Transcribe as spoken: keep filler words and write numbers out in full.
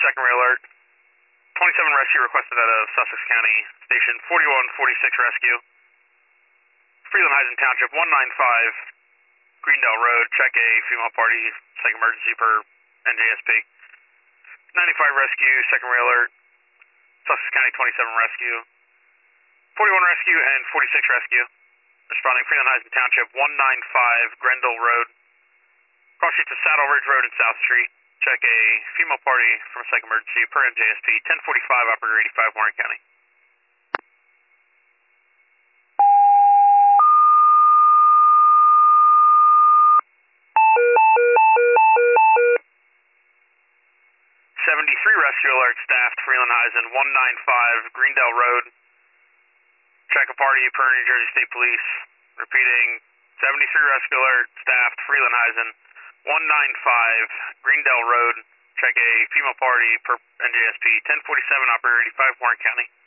second rail alert. twenty-seven rescue requested out of Sussex County Station forty-one forty-six rescue. Freeland Heisen Township one ninety-five, Greendale Road, check a female party, second emergency per N J S P. ninety-five rescue, second rail alert. Sussex County twenty-seven rescue. forty-one rescue and forty-six rescue. Responding Freeland Heisen Township one ninety-five, Grendel Road. Cross street to Saddle Ridge Road and South Street. Check a female party from a second emergency per N J S P, ten forty-five, operator eighty-five, Warren County. seventy-three rescue alert staffed Freeland Heisen one ninety-five, Greendale Road. Check a party per New Jersey State Police. Repeating, seventy-three rescue alert staffed Freeland Heisen one ninety-five, Greendale Road. Check a female party per N J S P, ten forty-seven, operator eighty-five, Warren County.